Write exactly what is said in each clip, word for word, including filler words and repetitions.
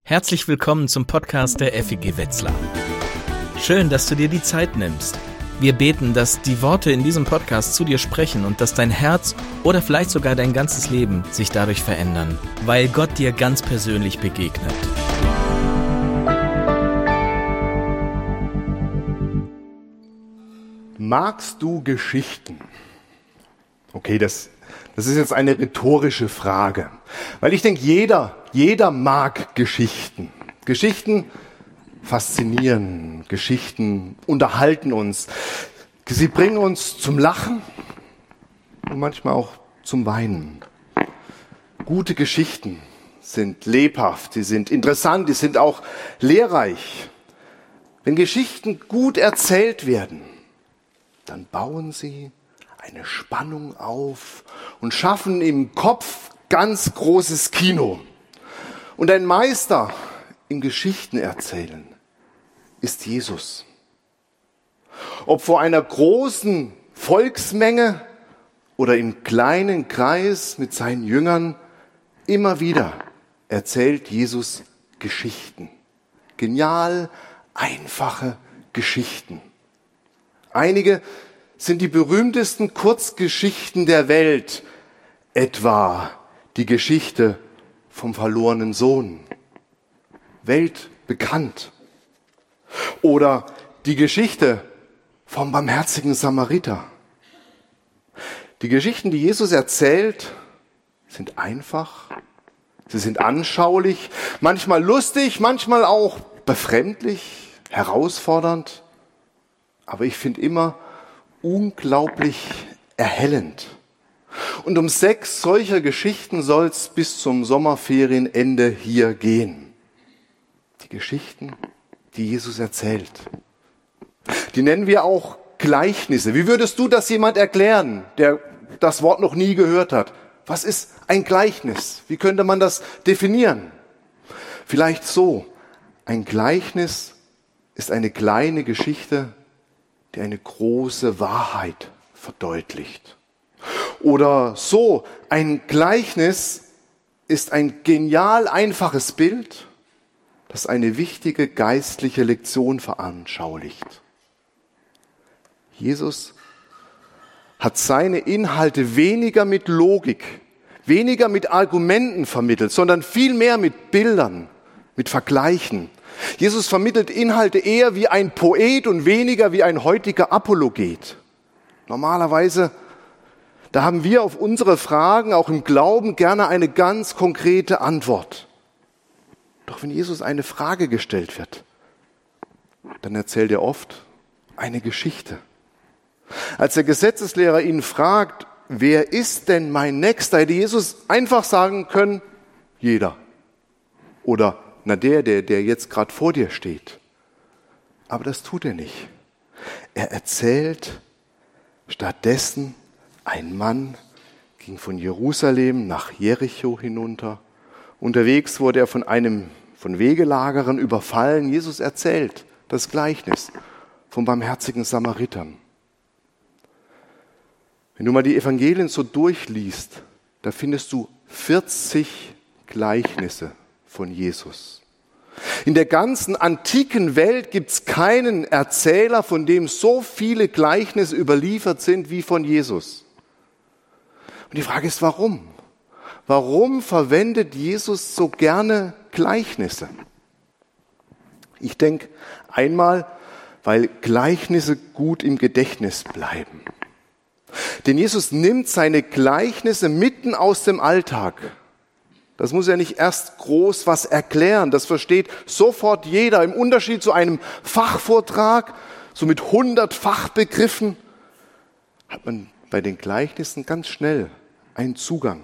Herzlich willkommen zum Podcast der F E G Wetzlar. Schön, dass du dir die Zeit nimmst. Wir beten, dass die Worte in diesem Podcast zu dir sprechen und dass dein Herz oder vielleicht sogar dein ganzes Leben sich dadurch verändern, weil Gott dir ganz persönlich begegnet. Magst du Geschichten? Okay, das, das ist jetzt eine rhetorische Frage, weil ich denke, jeder, jeder mag Geschichten. Geschichten faszinieren, Geschichten unterhalten uns. Sie bringen uns zum Lachen und manchmal auch zum Weinen. Gute Geschichten sind lebhaft, sie sind interessant, sie sind auch lehrreich. Wenn Geschichten gut erzählt werden, dann bauen sie eine Spannung auf und schaffen im Kopf ganz großes Kino. Und ein Meister im Geschichtenerzählen ist Jesus. Ob vor einer großen Volksmenge oder im kleinen Kreis mit seinen Jüngern, immer wieder erzählt Jesus Geschichten. Genial, einfache Geschichten. Einige sind die berühmtesten Kurzgeschichten der Welt, etwa die Geschichte vom verlorenen Sohn, weltbekannt. Oder die Geschichte vom barmherzigen Samariter. Die Geschichten, die Jesus erzählt, sind einfach, sie sind anschaulich, manchmal lustig, manchmal auch befremdlich, herausfordernd, aber ich finde immer unglaublich erhellend. Und um sechs solcher Geschichten soll es bis zum Sommerferienende hier gehen. Die Geschichten, die Jesus erzählt. Die nennen wir auch Gleichnisse. Wie würdest du das jemand erklären, der das Wort noch nie gehört hat? Was ist ein Gleichnis? Wie könnte man das definieren? Vielleicht so: Ein Gleichnis ist eine kleine Geschichte, die eine große Wahrheit verdeutlicht. Oder so: Ein Gleichnis ist ein genial einfaches Bild, das eine wichtige geistliche Lektion veranschaulicht. Jesus hat seine Inhalte weniger mit Logik, weniger mit Argumenten vermittelt, sondern vielmehr mit Bildern, mit Vergleichen. Jesus vermittelt Inhalte eher wie ein Poet und weniger wie ein heutiger Apologet. Normalerweise, da haben wir auf unsere Fragen auch im Glauben gerne eine ganz konkrete Antwort. Doch wenn Jesus eine Frage gestellt wird, dann erzählt er oft eine Geschichte. Als der Gesetzeslehrer ihn fragt, wer ist denn mein Nächster, hätte Jesus einfach sagen können, jeder. Oder na der, der, der jetzt gerade vor dir steht. Aber das tut er nicht. Er erzählt stattdessen, ein Mann ging von Jerusalem nach Jericho hinunter. Unterwegs wurde er von einem von Wegelagerern überfallen. Jesus erzählt das Gleichnis vom barmherzigen Samaritern. Wenn du mal die Evangelien so durchliest, da findest du vierzig Gleichnisse von Jesus. In der ganzen antiken Welt gibt es keinen Erzähler, von dem so viele Gleichnisse überliefert sind wie von Jesus. Und die Frage ist, warum? Warum verwendet Jesus so gerne Gleichnisse? Ich denke einmal, weil Gleichnisse gut im Gedächtnis bleiben. Denn Jesus nimmt seine Gleichnisse mitten aus dem Alltag. Das muss er nicht erst groß was erklären. Das versteht sofort jeder. Im Unterschied zu einem Fachvortrag, so mit hundert Fachbegriffen, hat man bei den Gleichnissen ganz schnell einen Zugang.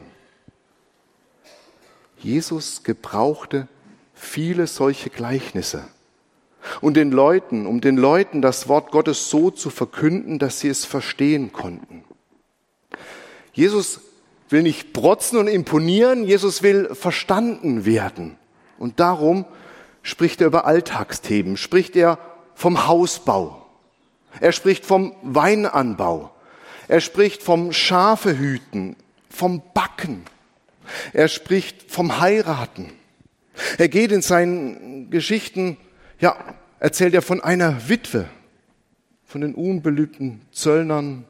Jesus gebrauchte viele solche Gleichnisse. Und den Leuten, um den Leuten das Wort Gottes so zu verkünden, dass sie es verstehen konnten. Jesus will nicht protzen und imponieren, Jesus will verstanden werden. Und darum spricht er über Alltagsthemen, spricht er vom Hausbau. Er spricht vom Weinanbau. Er spricht vom Schafehüten, vom Backen. Er spricht vom Heiraten. Er geht in seinen Geschichten, ja, erzählt er von einer Witwe, von den unbeliebten Zöllnern,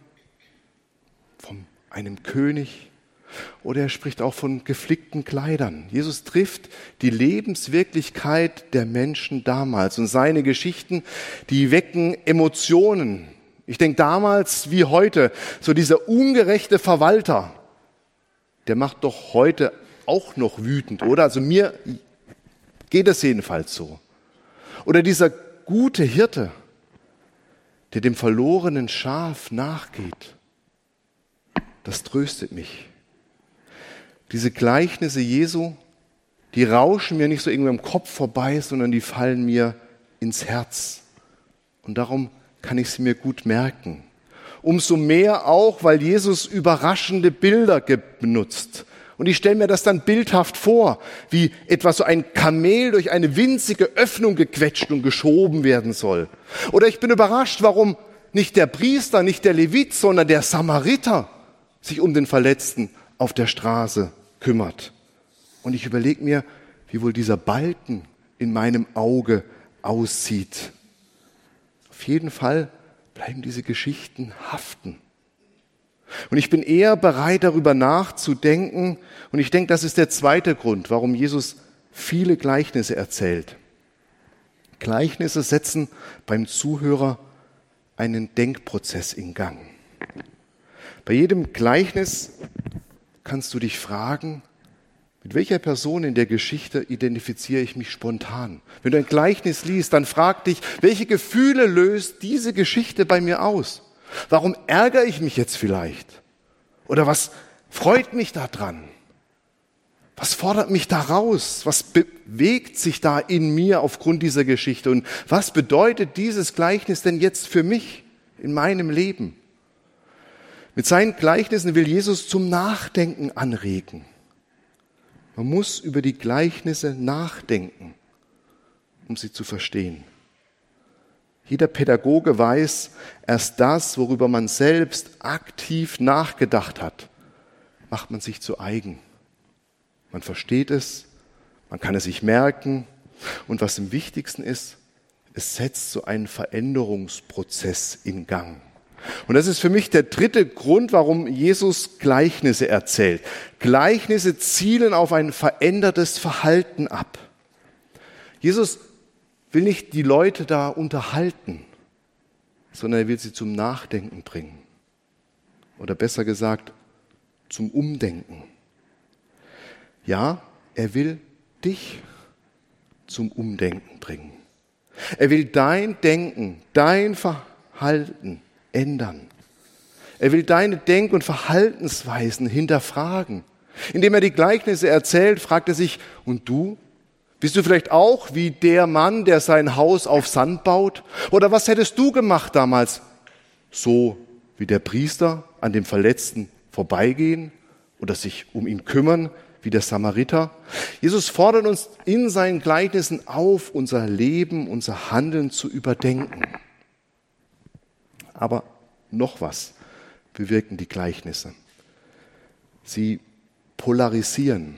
von einem König, oder er spricht auch von geflickten Kleidern. Jesus trifft die Lebenswirklichkeit der Menschen damals und seine Geschichten, die wecken Emotionen. Ich denke damals wie heute, so dieser ungerechte Verwalter, der macht doch heute auch noch wütend, oder? Also mir geht es jedenfalls so. Oder dieser gute Hirte, der dem verlorenen Schaf nachgeht, das tröstet mich. Diese Gleichnisse Jesu, die rauschen mir nicht so irgendwie im Kopf vorbei, sondern die fallen mir ins Herz. Und darum kann ich sie mir gut merken. Umso mehr auch, weil Jesus überraschende Bilder benutzt. Und ich stelle mir das dann bildhaft vor, wie etwa so ein Kamel durch eine winzige Öffnung gequetscht und geschoben werden soll. Oder ich bin überrascht, warum nicht der Priester, nicht der Levit, sondern der Samariter sich um den Verletzten auf der Straße kümmert. Und ich überlege mir, wie wohl dieser Balken in meinem Auge aussieht. Auf jeden Fall bleiben diese Geschichten haften. Und ich bin eher bereit, darüber nachzudenken. Und ich denke, das ist der zweite Grund, warum Jesus viele Gleichnisse erzählt. Gleichnisse setzen beim Zuhörer einen Denkprozess in Gang. Bei jedem Gleichnis kannst du dich fragen, mit welcher Person in der Geschichte identifiziere ich mich spontan? Wenn du ein Gleichnis liest, dann frag dich, welche Gefühle löst diese Geschichte bei mir aus? Warum ärgere ich mich jetzt vielleicht? Oder was freut mich daran? Was fordert mich da raus? Was bewegt sich da in mir aufgrund dieser Geschichte? Und was bedeutet dieses Gleichnis denn jetzt für mich in meinem Leben? Mit seinen Gleichnissen will Jesus zum Nachdenken anregen. Man muss über die Gleichnisse nachdenken, um sie zu verstehen. Jeder Pädagoge weiß, erst das, worüber man selbst aktiv nachgedacht hat, macht man sich zu eigen. Man versteht es, man kann es sich merken und was am wichtigsten ist, es setzt so einen Veränderungsprozess in Gang. Und das ist für mich der dritte Grund, warum Jesus Gleichnisse erzählt. Gleichnisse zielen auf ein verändertes Verhalten ab. Jesus will nicht die Leute da unterhalten, sondern er will sie zum Nachdenken bringen. Oder besser gesagt, zum Umdenken. Ja, er will dich zum Umdenken bringen. Er will dein Denken, dein Verhalten ändern. Er will deine Denk- und Verhaltensweisen hinterfragen. Indem er die Gleichnisse erzählt, fragt er sich, und du? Bist du vielleicht auch wie der Mann, der sein Haus auf Sand baut? Oder was hättest du gemacht damals? So wie der Priester an dem Verletzten vorbeigehen oder sich um ihn kümmern, wie der Samariter? Jesus fordert uns in seinen Gleichnissen auf, unser Leben, unser Handeln zu überdenken. Aber noch was bewirken die Gleichnisse. Sie polarisieren.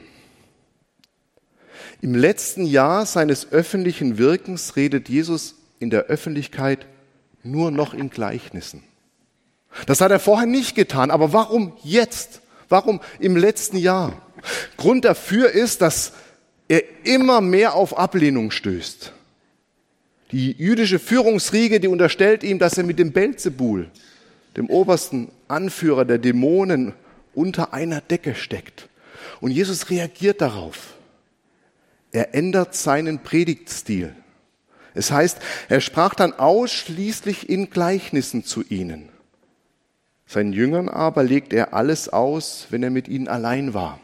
Im letzten Jahr seines öffentlichen Wirkens redet Jesus in der Öffentlichkeit nur noch in Gleichnissen. Das hat er vorher nicht getan, aber warum jetzt? Warum im letzten Jahr? Grund dafür ist, dass er immer mehr auf Ablehnung stößt. Die jüdische Führungsriege, die unterstellt ihm, dass er mit dem Belzebul, dem obersten Anführer der Dämonen, unter einer Decke steckt. Und Jesus reagiert darauf. Er ändert seinen Predigtstil. Es heißt, er sprach dann ausschließlich in Gleichnissen zu ihnen. Seinen Jüngern aber legt er alles aus, wenn er mit ihnen allein war.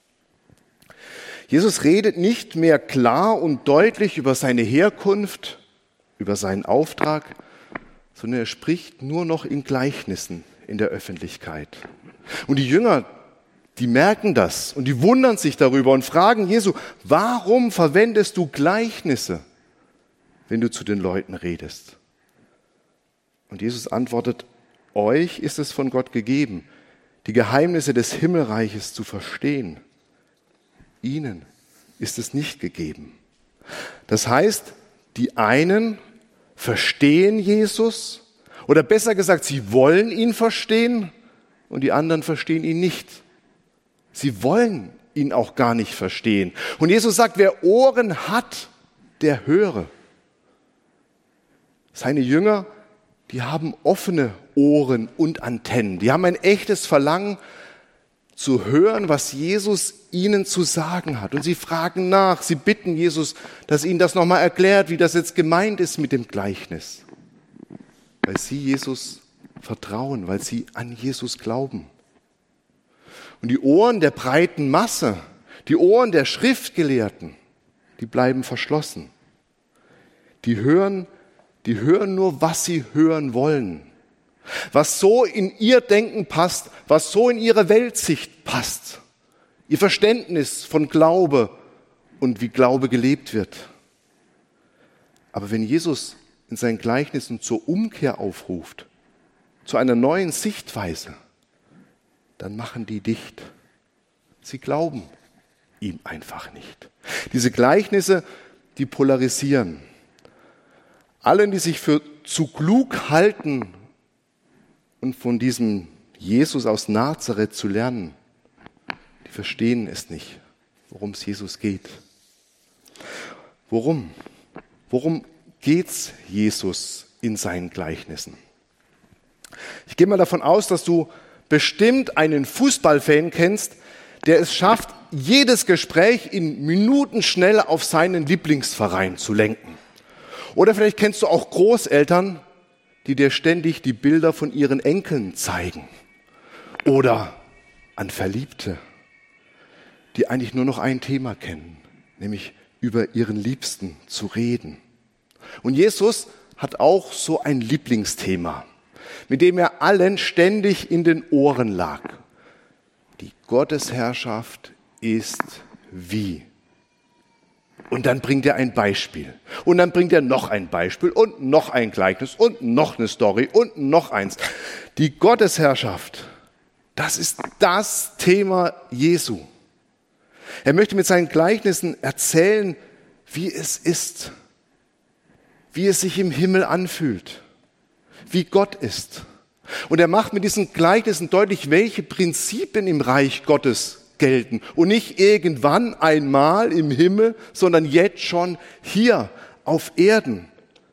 Jesus redet nicht mehr klar und deutlich über seine Herkunft, über seinen Auftrag, sondern er spricht nur noch in Gleichnissen in der Öffentlichkeit. Und die Jünger, die merken das und die wundern sich darüber und fragen Jesu, warum verwendest du Gleichnisse, wenn du zu den Leuten redest? Und Jesus antwortet, euch ist es von Gott gegeben, die Geheimnisse des Himmelreiches zu verstehen. Ihnen ist es nicht gegeben. Das heißt, die einen verstehen Jesus, oder besser gesagt, sie wollen ihn verstehen und die anderen verstehen ihn nicht. Sie wollen ihn auch gar nicht verstehen. Und Jesus sagt, wer Ohren hat, der höre. Seine Jünger, die haben offene Ohren und Antennen. Die haben ein echtes Verlangen zu hören, was Jesus ihnen zu sagen hat. Und sie fragen nach, sie bitten Jesus, dass ihnen das nochmal erklärt, wie das jetzt gemeint ist mit dem Gleichnis. Weil sie Jesus vertrauen, weil sie an Jesus glauben. Und die Ohren der breiten Masse, die Ohren der Schriftgelehrten, die bleiben verschlossen. Die hören, die hören nur, was sie hören wollen. Was so in ihr Denken passt, was so in ihre Weltsicht passt. Ihr Verständnis von Glaube und wie Glaube gelebt wird. Aber wenn Jesus in seinen Gleichnissen zur Umkehr aufruft, zu einer neuen Sichtweise, dann machen die dicht. Sie glauben ihm einfach nicht. Diese Gleichnisse, die polarisieren. Allen, die sich für zu klug halten und von diesem Jesus aus Nazareth zu lernen, die verstehen es nicht, worum es Jesus geht. Worum? Worum geht's Jesus in seinen Gleichnissen? Ich gehe mal davon aus, dass du bestimmt einen Fußballfan kennst, der es schafft, jedes Gespräch in Minuten schnell auf seinen Lieblingsverein zu lenken. Oder vielleicht kennst du auch Großeltern, die dir ständig die Bilder von ihren Enkeln zeigen. Oder an Verliebte, die eigentlich nur noch ein Thema kennen, nämlich über ihren Liebsten zu reden. Und Jesus hat auch so ein Lieblingsthema, mit dem er allen ständig in den Ohren lag. Die Gottesherrschaft ist wie. Und dann bringt er ein Beispiel. Und dann bringt er noch ein Beispiel und noch ein Gleichnis und noch eine Story und noch eins. Die Gottesherrschaft, das ist das Thema Jesu. Er möchte mit seinen Gleichnissen erzählen, wie es ist, wie es sich im Himmel anfühlt, wie Gott ist. Und er macht mit diesen Gleichnissen deutlich, welche Prinzipien im Reich Gottes gelten. Und nicht irgendwann einmal im Himmel, sondern jetzt schon hier auf Erden.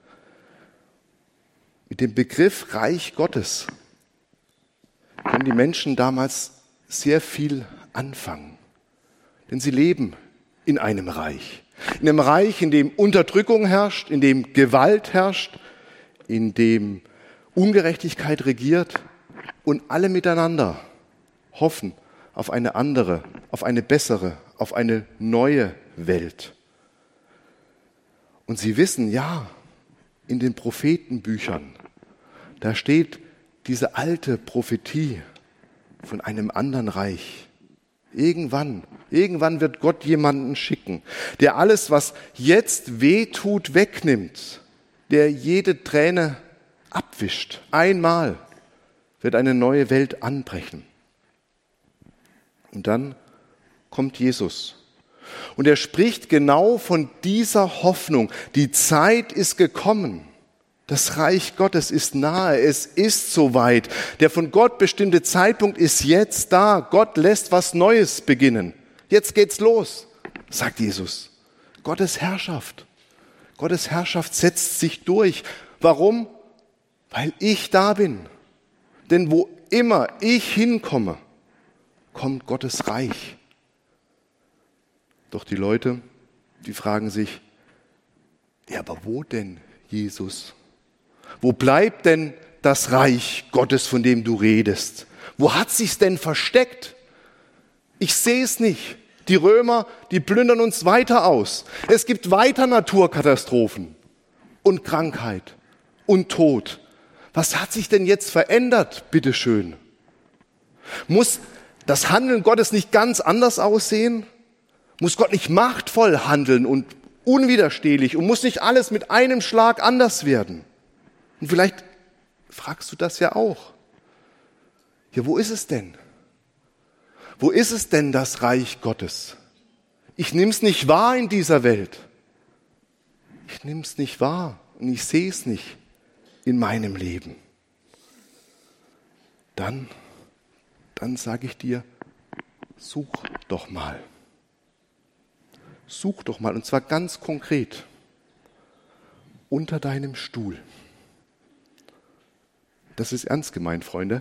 Mit dem Begriff Reich Gottes können die Menschen damals sehr viel anfangen. Denn sie leben in einem Reich. In einem Reich, in dem Unterdrückung herrscht, in dem Gewalt herrscht, in dem Ungerechtigkeit regiert und alle miteinander hoffen auf eine andere, auf eine bessere, auf eine neue Welt. Und sie wissen, ja, in den Prophetenbüchern, da steht diese alte Prophetie von einem anderen Reich. Irgendwann, irgendwann wird Gott jemanden schicken, der alles, was jetzt wehtut, wegnimmt, der jede Träne abwischt. Einmal wird eine neue Welt anbrechen. Und dann kommt Jesus. Und er spricht genau von dieser Hoffnung. Die Zeit ist gekommen. Das Reich Gottes ist nahe. Es ist soweit. Der von Gott bestimmte Zeitpunkt ist jetzt da. Gott lässt was Neues beginnen. Jetzt geht's los, sagt Jesus. Gottes Herrschaft. Gottes Herrschaft setzt sich durch. Warum? Weil ich da bin. Denn wo immer ich hinkomme, kommt Gottes Reich. Doch die Leute, die fragen sich, ja, aber wo denn, Jesus? Wo bleibt denn das Reich Gottes, von dem du redest? Wo hat sich's denn versteckt? Ich sehe es nicht. Die Römer, die plündern uns weiter aus. Es gibt weiter Naturkatastrophen und Krankheit und Tod. Was hat sich denn jetzt verändert, bitteschön? Muss das Handeln Gottes nicht ganz anders aussehen? Muss Gott nicht machtvoll handeln und unwiderstehlich und muss nicht alles mit einem Schlag anders werden? Und vielleicht fragst du das ja auch. Ja, wo ist es denn? Wo ist es denn, das Reich Gottes? Ich nehme es nicht wahr in dieser Welt. Ich nehme es nicht wahr und ich sehe es nicht in meinem Leben. Dann, dann sage ich dir, such doch mal. Such doch mal, und zwar ganz konkret, unter deinem Stuhl. Das ist ernst gemeint, Freunde.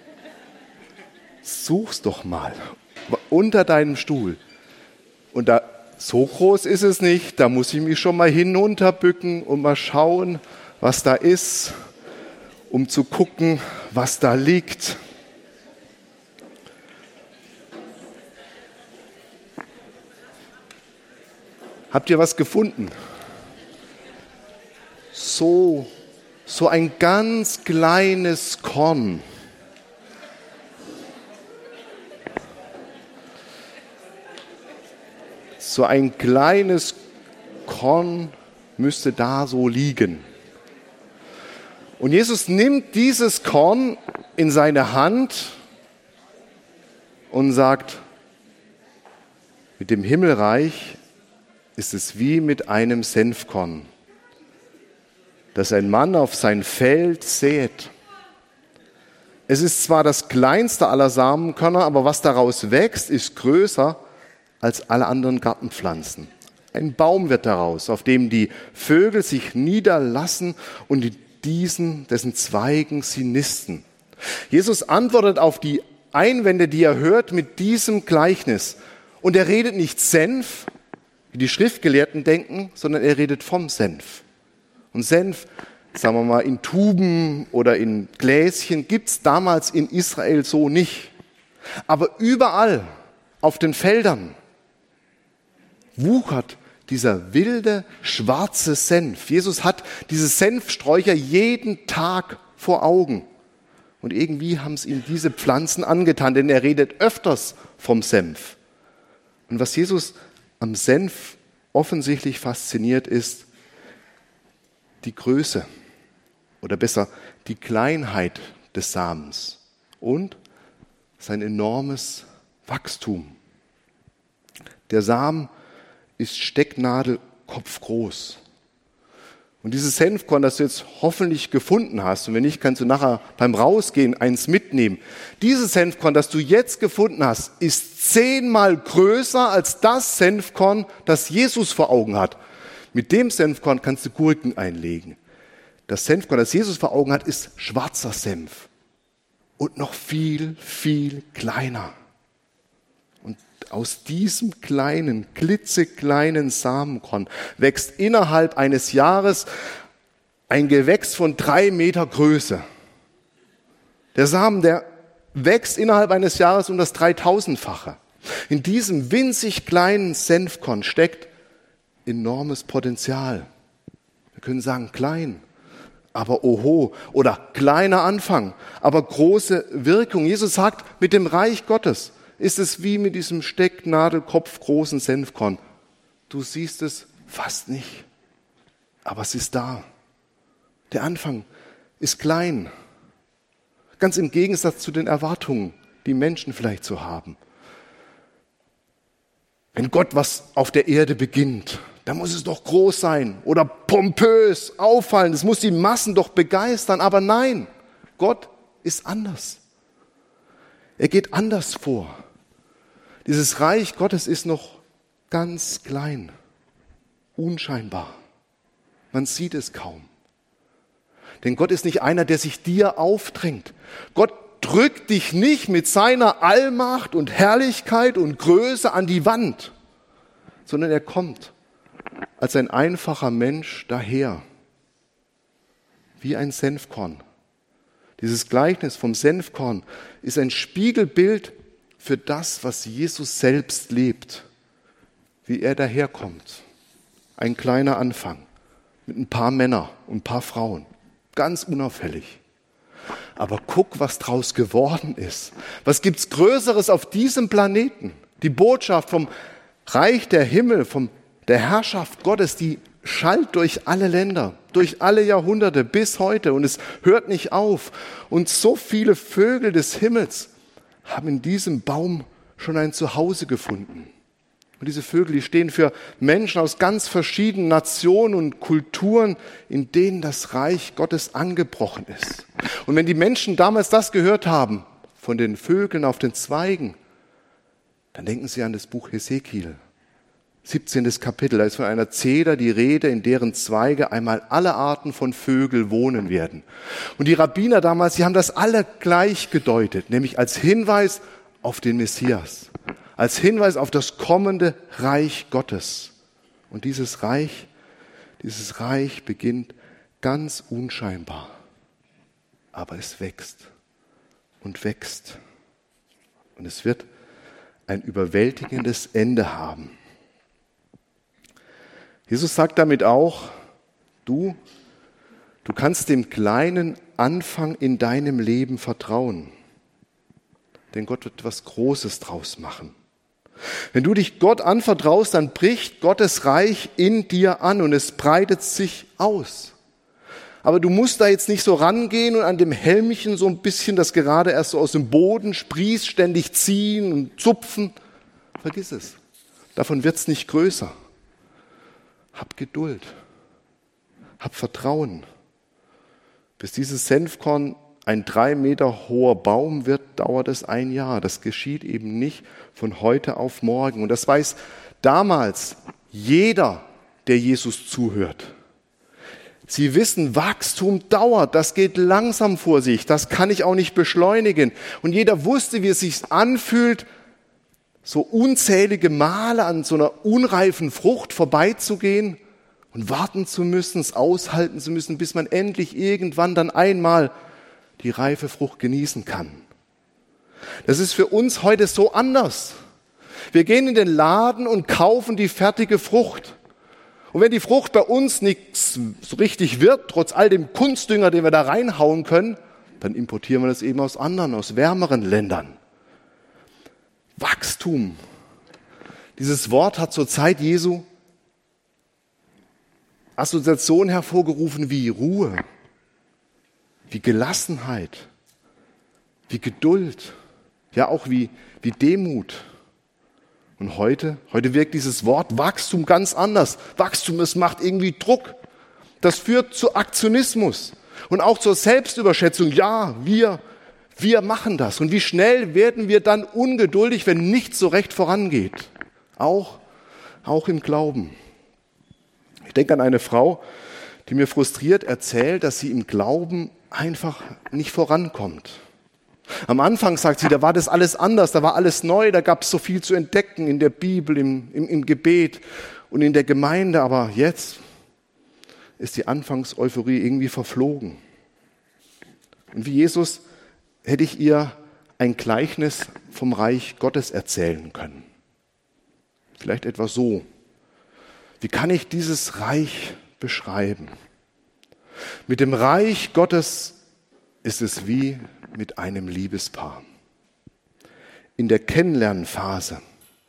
Such's doch mal unter deinem Stuhl. Und da, so groß ist es nicht, da muss ich mich schon mal hinunterbücken und mal schauen, was da ist, um zu gucken, was da liegt. Habt ihr was gefunden? So, so ein ganz kleines Korn. So ein kleines Korn müsste da so liegen. Und Jesus nimmt dieses Korn in seine Hand und sagt, mit dem Himmelreich ist es wie mit einem Senfkorn, das ein Mann auf sein Feld sät. Es ist zwar das kleinste aller Samenkörner, aber was daraus wächst, ist größer als alle anderen Gartenpflanzen. Ein Baum wird daraus, auf dem die Vögel sich niederlassen und in diesen, dessen Zweigen sie nisten. Jesus antwortet auf die Einwände, die er hört, mit diesem Gleichnis. Und er redet nicht Senf, wie die Schriftgelehrten denken, sondern er redet vom Senf. Und Senf, sagen wir mal, in Tuben oder in Gläschen gibt es damals in Israel so nicht. Aber überall auf den Feldern wuchert dieser wilde, schwarze Senf. Jesus hat diese Senfsträucher jeden Tag vor Augen. Und irgendwie haben es ihm diese Pflanzen angetan, denn er redet öfters vom Senf. Und was Jesus am Senf offensichtlich fasziniert, ist die Größe oder besser die Kleinheit des Samens und sein enormes Wachstum. Der Samen ist stecknadelkopfgroß. Und dieses Senfkorn, das du jetzt hoffentlich gefunden hast, und wenn nicht, kannst du nachher beim Rausgehen eins mitnehmen. Dieses Senfkorn, das du jetzt gefunden hast, ist zehnmal größer als das Senfkorn, das Jesus vor Augen hat. Mit dem Senfkorn kannst du Gurken einlegen. Das Senfkorn, das Jesus vor Augen hat, ist schwarzer Senf. Und noch viel, viel kleiner. Und aus diesem kleinen, klitzekleinen Samenkorn wächst innerhalb eines Jahres ein Gewächs von drei Meter Größe. Der Samen, der wächst innerhalb eines Jahres um das dreitausendfache. In diesem winzig kleinen Senfkorn steckt enormes Potenzial. Wir können sagen klein, aber oho, oder kleiner Anfang, aber große Wirkung. Jesus sagt, mit dem Reich Gottes ist es wie mit diesem Stecknadelkopf großen Senfkorn. Du siehst es fast nicht, aber es ist da. Der Anfang ist klein, ganz im Gegensatz zu den Erwartungen, die Menschen vielleicht so haben. Wenn Gott was auf der Erde beginnt, dann muss es doch groß sein oder pompös, auffallen. Es muss die Massen doch begeistern. Aber nein, Gott ist anders. Er geht anders vor. Dieses Reich Gottes ist noch ganz klein, unscheinbar. Man sieht es kaum. Denn Gott ist nicht einer, der sich dir aufdrängt. Gott drückt dich nicht mit seiner Allmacht und Herrlichkeit und Größe an die Wand, sondern er kommt als ein einfacher Mensch daher, wie ein Senfkorn. Dieses Gleichnis vom Senfkorn ist ein Spiegelbild für das, was Jesus selbst lebt, wie er daherkommt. Ein kleiner Anfang mit ein paar Männern und ein paar Frauen, ganz unauffällig. Aber guck, was draus geworden ist. Was gibt's Größeres auf diesem Planeten? Die Botschaft vom Reich der Himmel, vom der Herrschaft Gottes, die schallt durch alle Länder, durch alle Jahrhunderte bis heute und es hört nicht auf. Und so viele Vögel des Himmels haben in diesem Baum schon ein Zuhause gefunden. Und diese Vögel, die stehen für Menschen aus ganz verschiedenen Nationen und Kulturen, in denen das Reich Gottes angebrochen ist. Und wenn die Menschen damals das gehört haben, von den Vögeln auf den Zweigen, dann denken sie an das Buch Hesekiel, siebzehntes Kapitel. Da ist von einer Zeder die Rede, in deren Zweige einmal alle Arten von Vögeln wohnen werden. Und die Rabbiner damals, die haben das alle gleich gedeutet, nämlich als Hinweis auf den Messias. Als Hinweis auf das kommende Reich Gottes. Und dieses Reich, dieses Reich beginnt ganz unscheinbar. Aber es wächst und wächst. Und es wird ein überwältigendes Ende haben. Jesus sagt damit auch, du, du kannst dem kleinen Anfang in deinem Leben vertrauen. Denn Gott wird etwas Großes draus machen. Wenn du dich Gott anvertraust, dann bricht Gottes Reich in dir an und es breitet sich aus. Aber du musst da jetzt nicht so rangehen und an dem Helmchen so ein bisschen, das gerade erst so aus dem Boden sprießt, ständig ziehen und zupfen. Vergiss es. Davon wird es nicht größer. Hab Geduld. Hab Vertrauen. Bis dieses Senfkorn ein drei Meter hoher Baum wird, dauert es ein Jahr. Das geschieht eben nicht von heute auf morgen. Und das weiß damals jeder, der Jesus zuhört. Sie wissen, Wachstum dauert, das geht langsam vor sich, das kann ich auch nicht beschleunigen. Und jeder wusste, wie es sich anfühlt, so unzählige Male an so einer unreifen Frucht vorbeizugehen und warten zu müssen, es aushalten zu müssen, bis man endlich irgendwann dann einmal die reife Frucht genießen kann. Das ist für uns heute so anders. Wir gehen in den Laden und kaufen die fertige Frucht. Und wenn die Frucht bei uns nichts so richtig wird, trotz all dem Kunstdünger, den wir da reinhauen können, dann importieren wir das eben aus anderen, aus wärmeren Ländern. Wachstum. Dieses Wort hat zur Zeit Jesu Assoziationen hervorgerufen wie Ruhe, wie Gelassenheit, wie Geduld, ja auch wie, wie Demut. Und heute, heute wirkt dieses Wort Wachstum ganz anders. Wachstum, es macht irgendwie Druck. Das führt zu Aktionismus und auch zur Selbstüberschätzung. Ja, wir, wir machen das. Und wie schnell werden wir dann ungeduldig, wenn nichts so recht vorangeht? Auch, auch im Glauben. Ich denke an eine Frau, die mir frustriert erzählt, dass sie im Glauben einfach nicht vorankommt. Am Anfang, sagt sie, da war das alles anders, da war alles neu, da gab es so viel zu entdecken in der Bibel, im, im, im Gebet und in der Gemeinde. Aber jetzt ist die Anfangseuphorie irgendwie verflogen. Und wie Jesus hätte ich ihr ein Gleichnis vom Reich Gottes erzählen können. Vielleicht etwa so. Wie kann ich dieses Reich beschreiben? Mit dem Reich Gottes ist es wie mit einem Liebespaar. In der Kennenlernphase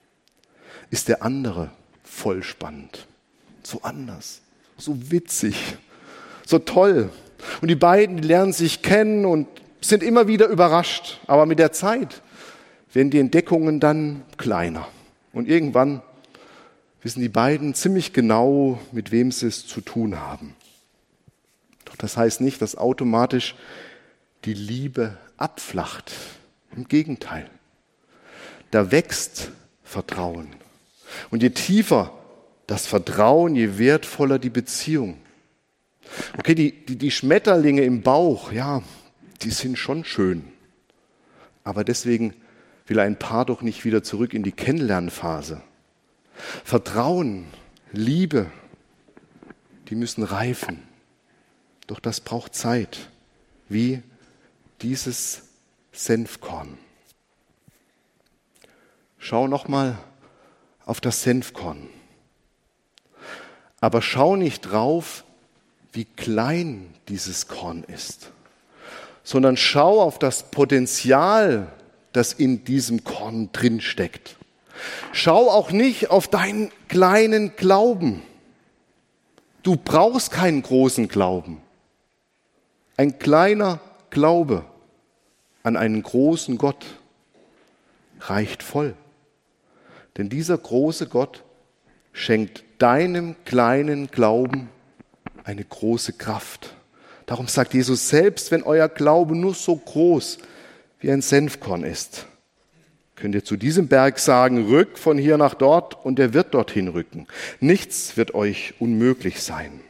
ist der andere voll spannend, so anders, so witzig, so toll. Und die beiden, die lernen sich kennen und sind immer wieder überrascht. Aber mit der Zeit werden die Entdeckungen dann kleiner. Und irgendwann wissen die beiden ziemlich genau, mit wem sie es zu tun haben. Doch das heißt nicht, dass automatisch die Liebe abflacht. Im Gegenteil. Da wächst Vertrauen. Und je tiefer das Vertrauen, je wertvoller die Beziehung. Okay, die, die, die Schmetterlinge im Bauch, ja, die sind schon schön. Aber deswegen will ein Paar doch nicht wieder zurück in die Kennenlernphase. Vertrauen, Liebe, die müssen reifen. Doch das braucht Zeit, wie dieses Senfkorn. Schau nochmal auf das Senfkorn. Aber schau nicht drauf, wie klein dieses Korn ist, sondern schau auf das Potenzial, das in diesem Korn drin steckt. Schau auch nicht auf deinen kleinen Glauben. Du brauchst keinen großen Glauben. Ein kleiner Glaube an einen großen Gott reicht voll. Denn dieser große Gott schenkt deinem kleinen Glauben eine große Kraft. Darum sagt Jesus, selbst wenn euer Glaube nur so groß wie ein Senfkorn ist, könnt ihr zu diesem Berg sagen, rück von hier nach dort, und er wird dorthin rücken. Nichts wird euch unmöglich sein.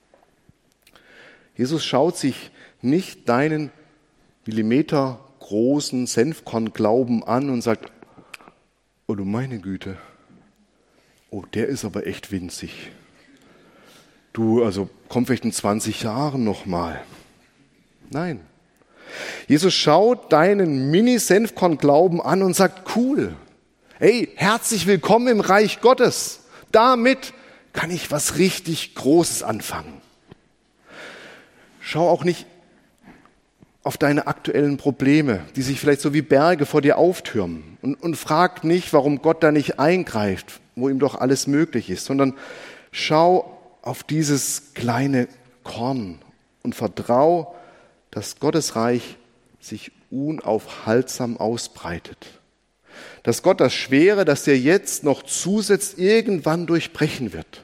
Jesus schaut sich nicht deinen millimetergroßen Senfkornglauben an und sagt, oh du meine Güte, oh der ist aber echt winzig. Du, also komm vielleicht in zwanzig Jahren nochmal. Nein. Jesus schaut deinen Mini-Senfkorn-Glauben an und sagt, cool, hey, herzlich willkommen im Reich Gottes. Damit kann ich was richtig Großes anfangen. Schau auch nicht auf deine aktuellen Probleme, die sich vielleicht so wie Berge vor dir auftürmen. Und, und frag nicht, warum Gott da nicht eingreift, wo ihm doch alles möglich ist, sondern schau auf dieses kleine Korn und vertrau, dass Gottes Reich sich unaufhaltsam ausbreitet. Dass Gott das Schwere, das dir jetzt noch zusetzt, irgendwann durchbrechen wird.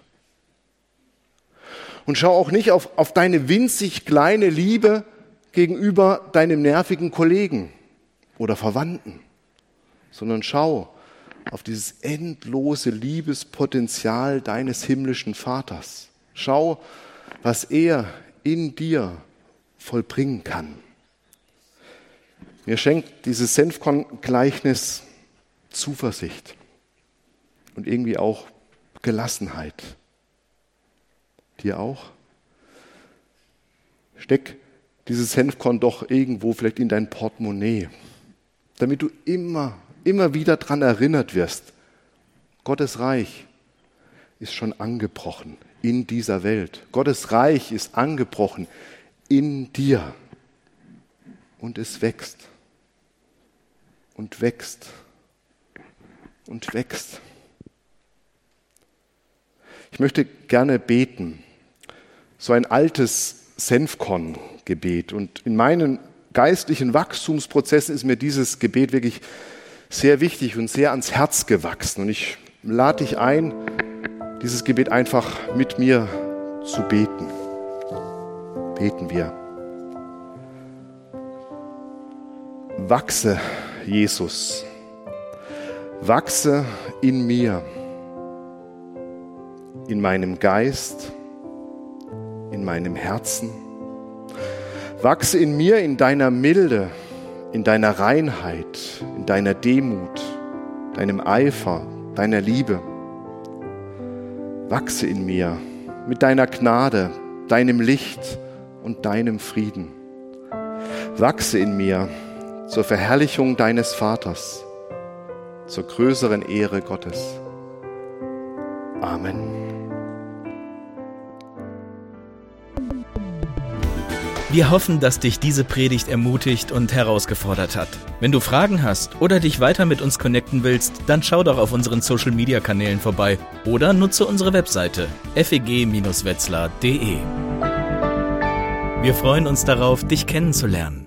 Und schau auch nicht auf, auf deine winzig kleine Liebe gegenüber deinem nervigen Kollegen oder Verwandten, sondern schau auf dieses endlose Liebespotenzial deines himmlischen Vaters. Schau, was er in dir vollbringen kann. Mir schenkt dieses Senfkorn-Gleichnis Zuversicht und irgendwie auch Gelassenheit. Dir auch? Steck dieses Senfkorn doch irgendwo vielleicht in dein Portemonnaie, damit du immer, immer wieder daran erinnert wirst, Gottes Reich ist schon angebrochen in dieser Welt. Gottes Reich ist angebrochen in dir. Und es wächst und wächst und wächst. Ich möchte gerne beten, so ein altes Senfkorn-Gebet. Und in meinen geistlichen Wachstumsprozessen ist mir dieses Gebet wirklich sehr wichtig und sehr ans Herz gewachsen. Und ich lade dich ein, dieses Gebet einfach mit mir zu beten. Beten wir. Wachse, Jesus, wachse in mir, in meinem Geist, in meinem Herzen. Wachse in mir in deiner Milde, in deiner Reinheit, in deiner Demut, deinem Eifer, deiner Liebe. Wachse in mir mit deiner Gnade, deinem Licht und deinem Frieden. Wachse in mir zur Verherrlichung deines Vaters, zur größeren Ehre Gottes. Amen. Wir hoffen, dass dich diese Predigt ermutigt und herausgefordert hat. Wenn du Fragen hast oder dich weiter mit uns connecten willst, dann schau doch auf unseren Social-Media-Kanälen vorbei oder nutze unsere Webseite f e g Bindestrich wetzlar punkt d e. Wir freuen uns darauf, dich kennenzulernen.